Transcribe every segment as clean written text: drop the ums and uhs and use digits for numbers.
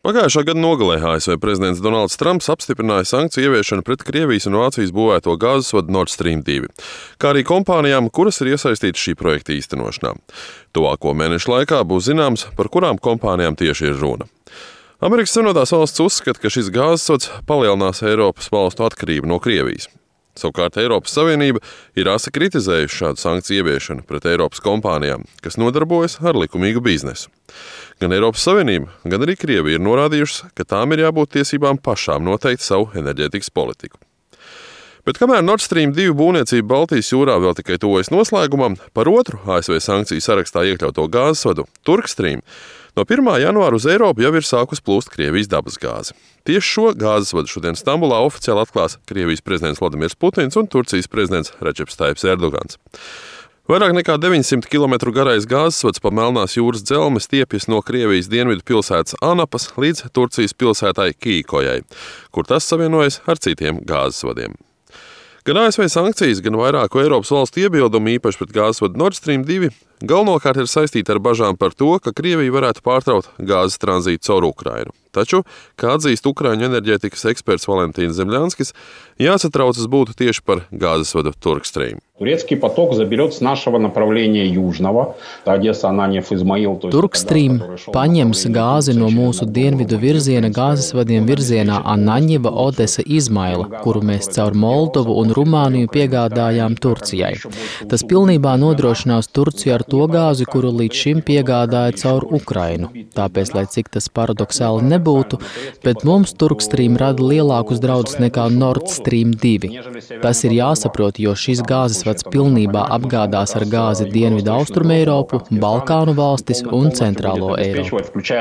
Pagājušā gada nogalē ASV prezidents Donalds Trumps apstiprināja sankciju ieviešanu pret Krievijas un Vācijas būvēto gāzes vadu Nord Stream 2, kā arī kompānijām, kuras ir iesaistītas šī projekta īstenošanā. Tuvāko mēnešu laikā būs zināms, par kurām kompānijām tieši ir runa. Amerikas Savienotās valsts uzskata, ka šis gāzes vads palielinās Eiropas valstu atkarību no Krievijas. Savukārt Eiropas Savienība ir asi kritizējusi šādu sankciju ieviešanu pret Eiropas kompānijām, kas nodarbojas ar likumīgu biznesu. Gan Eiropas Savienība, gan arī Krievija ir norādījušas, ka tām ir jābūt tiesībām pašām noteikt savu enerģētikas politiku. Bet kamēr Nord Stream 2 būvniecība Baltijas jūrā vēl tikai tuvojas noslēgumam, par otru ASV sankciju sarakstā iekļauto gāzes vadu Turkstream no 1. janvāra uz Eiropu jau ir sākus plūst Krievijas dabasgāze. Tieši šo gāzes vadu šodien Stambulā oficiāli atklās Krievijas prezidents Vladimirs Putins un Turcijas prezidents Redžeps Tajibs Erdogans. Vairāk nekā 900 km garais gāzes vads pa Melnās jūras dzelmi stiepjas no Krievijas dienvidu pilsētas Anapas līdz Turcijas pilsētai Kīkojai, kur tas savienojas ar citiem gāzes vadiem. Gan ASV sankcijas, gan vairāku Eiropas valstu iebildumi īpaši pret gāzes vadu Nord Stream 2 galvenokārt ir saistīti ar bažām par to, ka Krievija varētu pārtraukt gāzes tranzītu caur Ukrainu. Taču, kā atzīst Ukraiņu enerģētikas eksperts Valentīns Zemļanskis, jāsatraucas būtu tieši par gāzes vadu Turkstream. Турецкий поток заберет с нашего направления южного, Одесса, Ананьев, Измаил. Turkstream paņems gāzi no mūsu dienvidu virziena gāzes vadiem virzienā Anaņeva, Odesa, Izmaila, kuru mēs caur Moldovu un Rumāniju piegādājām Turcijai. Tas pilnībā nodrošinās Turciju ar to gāzi, kuru līdz šim piegādāja caur Ukrainu. Tāpēc, lai cik tas paradoxāli nebūtu, bet mums Turkstream rada lielākus draudus nekā Nord Stream 2. Tas ir jāsaprot, jo šis gāzes vads pilnībā apgādās ar gāzi Dienvidu Austrumu Eiropu, Balkānu valstis un Centrālo Eiropu.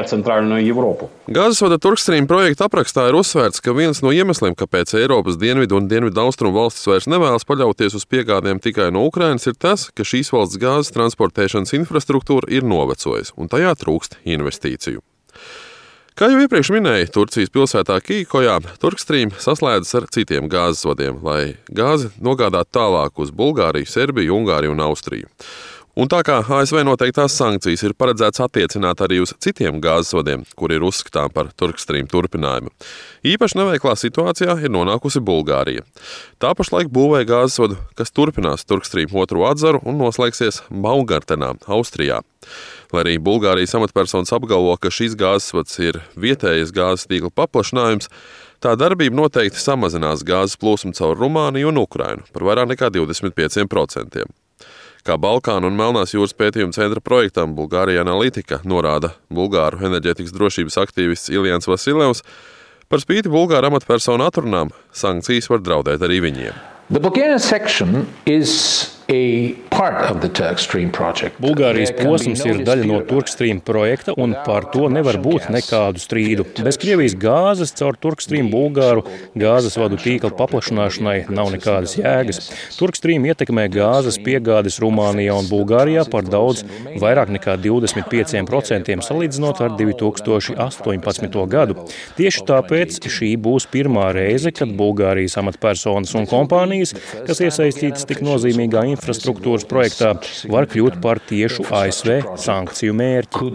Gāzes vada Turkstream projekta aprakstā ir uzsvērts, ka viens no iemesliem, kāpēc Eiropas dienvidu un Dienvidu Austrumu valstis vairs nevēlas paļauties uz piegādēm tikai no Ukrainas, ir tas, ka šīs valsts gāzes transportēšanas infrastruktūra ir novecojusi un tajā trūkst investīciju. Kā jau iepriekš minēju, Turcijas pilsētā Kīkojā Turkstream saslēdzas ar citiem gāzes vadiem, lai gāzi nogādātu tālāk uz Bulgāriju, Serbiju, Ungāriju un Austriju. Un tā kā ASV noteiktās sankcijas ir paredzēts attiecināt arī uz citiem gāzes vadiem, kuri ir uzskatām par Turkstream turpinājumu, īpaši neveiklā situācijā ir nonākusi Bulgārija. Tā pašlaik būvē gāzes vadu, kas turpinās Turkstream otro atzaru un noslēgsies Baumgartenā, Austrijā. Lai arī Bulgārijas amatpersonas apgalvo, ka šis gāzes vads ir vietējais gāzes tīkla paplašinājums, tā darbība noteikti samazinās gāzes plūsmu caur Rumāniju un Ukrainu par vairāk nekā 25%. Kā Balkānu un Melnās jūras pētījuma centra projektam Bulgārija Analytika norāda bulgāru enerģētikas drošības aktīvists Iljans Vasiljevs, par spīti bulgāru amatpersonu atrunām sankcijas var draudēt arī viņiem. The Bulgarian section is a part of the Turkstream project. Bulgārijas posms ir daļa no Turkstream projekta, un par to nevar būt nekādu strīdu. Bez Krievijas gāzes caur Turkstream bulgāru gāzes vadu tīkla paplašināšanai nav nekādas jēgas. Turkstream ietekmē gāzes piegādes Rumānijā un Bulgārijā par daudz vairāk nekā 25% salīdzinot ar 2018. gadu. Tieši tāpēc šī būs pirmā reize, kad Bulgārijas amatpersonas un kompānijas, kas iesaistītas tik nozīmīgā infrastruktūras projektā, var kļūt par tiešu ASV sankciju mērķi.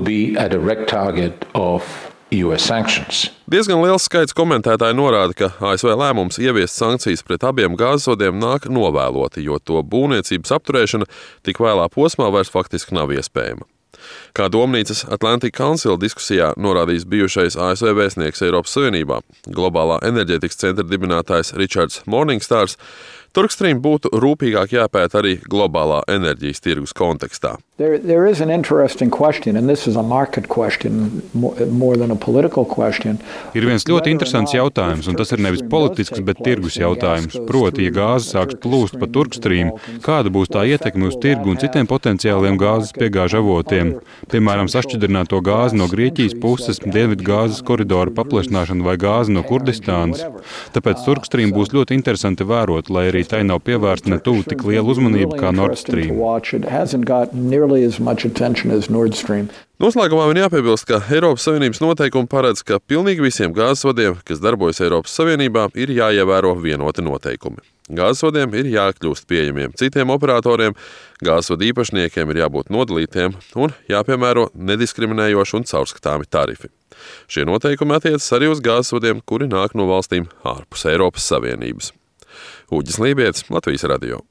Diezgan liels skaits komentētāji norāda, ka ASV lēmums ieviest sankcijas pret abiem gāzes vadiem nāk novēloti, jo to būvniecības apturēšana tik vēlā posmā vairs faktiski nav iespējama. Kā Domnīcas Atlantic Council diskusijā norādījis bijušais ASV vēstnieks Eiropas Savienībā, globālā enerģētikas centra dibinātājs Richards Morningstars, Turkstream būtu rūpīgāk jāpēta arī globālā enerģijas tirgus kontekstā. There is an interesting question, and this is a market question more than a political question. Ir viens ļoti interesants jautājums, un tas ir nevis politisks, bet tirgus jautājums. Proti, ja gāze sāks plūst pa Turkstream, kāda būs tā ietekme uz tirgu un citiem potenciāliem gāzes piegāžu avotiem? Piemēram, sašķidrināto gāzi no Grieķijas puses, dienvidu gāzes koridoru paplašināšanu vai gāzi no Kurdistānas. Tāpēc Turkstream būs ļoti interesanti vērot, lai arī tai nav pievērsta ne tuvu tik liela uzmanība kā Nord Stream. nearly as much attention as Nord Stream. Noslēgumā man jāpiebilst, ka Eiropas Savienības noteikumi paredz, ka pilnīgi visiem gāzes vadiem, kas darbojas Eiropas Savienībā, ir jāievēro vienoti noteikumi. Gāzes vadiem ir jākļūst pieejamiem citiem operatoriem, gāzes vadu īpašniekiem ir jābūt nodalītiem un jāpiemēro nediskriminējoši un caurskatāmi tarifi. Šie noteikumi attiecas arī uz gāzes vadiem, kuri nāk no valstīm ārpus Eiropas Savienības. Uģis Lībietis, Latvijas radio.